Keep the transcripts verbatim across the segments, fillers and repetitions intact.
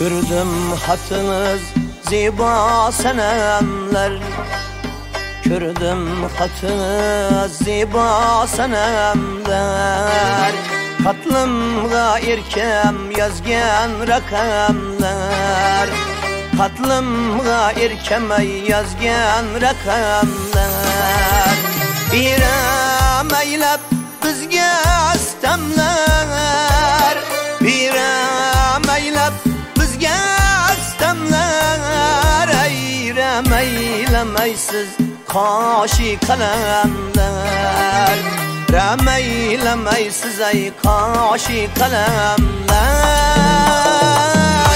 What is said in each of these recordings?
Kürdüm hatınız ziba senemler, Kürdüm hatınız ziba senemler. Katlımga irkem yazgen rakamlar, Katlımga irkemey yazgen rakamlar. Birem eylep bizge istemler, Birem eylep bizge istemler. Eyrem eylemeysiz kaşi kalemler, Rem eylemeysiz ey kaşi kalemler.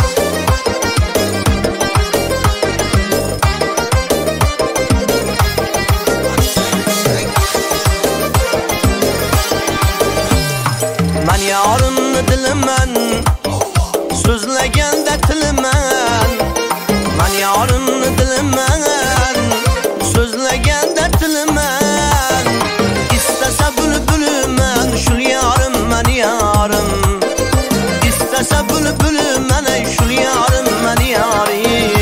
Men yarını dilimen, sözlegende tilimen. Men yarını dilimen, sözlegende tilimen. İstese bülbülümen, şul yarım men yarım. İstese bülbülümen, ey şul yarım men yarım.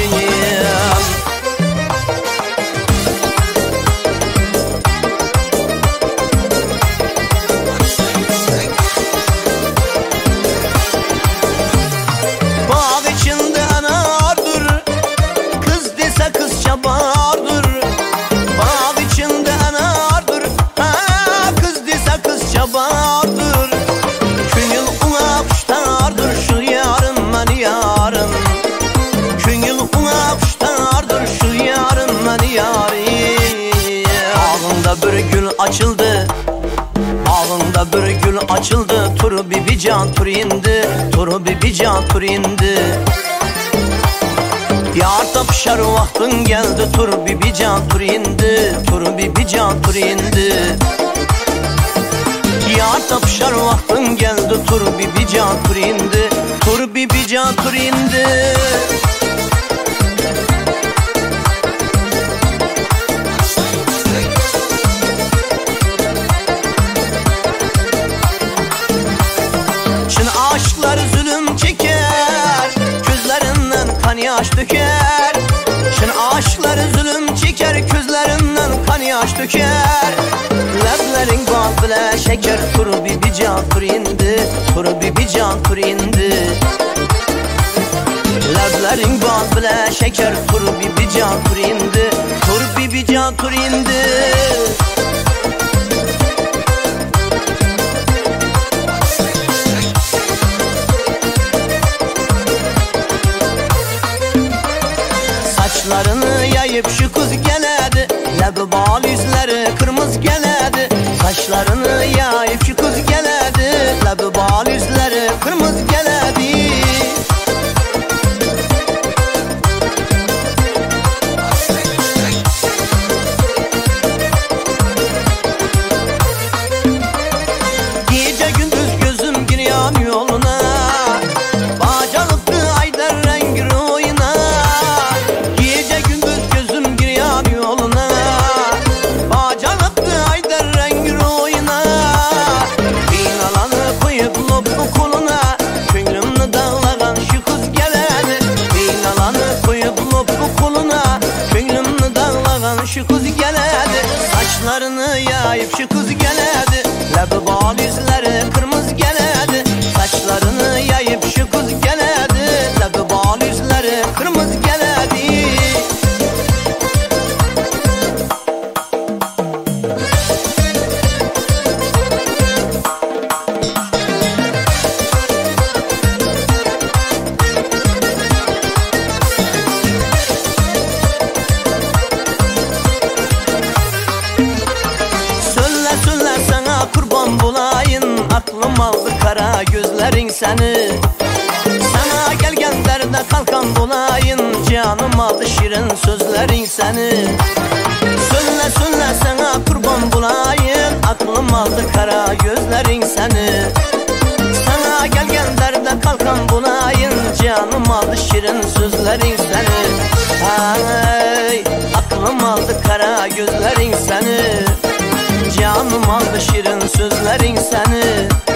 Bir gül açıldı, ağında bir gül açıldı. Tur bibi can tur indi, tur bibi can tur indi. Yar tapışar vaktin geldi, tur bibi can tur indi, tur bibi can tur indi. Yar tapışar vaktin geldi, tur bibi can tur indi, tur bibi can tur indi. Aşklar zulüm çeker, gözlerinden kan yaş döker. Şimdi aşklar zulüm çeker, gözlerinden kan yaş döker. Leblerin bal bile şeker, tur bibi can tur indi, tur bibi can tur indi. Leblerin bal bile şeker, tur bibi can tur indi, tur bibi can tur indi. Saçlarını yayıp şu kız geledi, lebi bal yüzleri kırmızı geledi. Saçlarını yayıp şu kız geledi, lebi bal yüzleri kırmızı geledi. Gece gündüz gözüm giriyor yoluna, bacalıktı aylar rengi oyuna. Gece gündüz gözüm giriyor yoluna, bacalıktı aylar rengi oyuna. Binalanı koyup loplu koluna, köylümünü dağlagan şu kız geledi. Binalanı koyup loplu koluna, köylümünü dağlagan şu kız geledi. Saçlarını yayıp şu kız geledi, lebi bal yüzleri kırmızı geledi. Saçlarını yayıp şu kız geledi, lebi bal yüzleri kırmızı geledi. Söyle söyle sana kurban bulayın, aklım aldı kara gözlerin seni. Sana gelgen derde kalkan bulayın, canım aldı şirin sözlerin seni. Söyle söyle sana kurban bulayın, aklım aldı kara gözlerin seni. Sana gelgen derde kalkan bulayın, canım aldı şirin sözlerin seni. Ay, aklım aldı kara gözlerin seni. Canım aldı şirin sözlerin seni.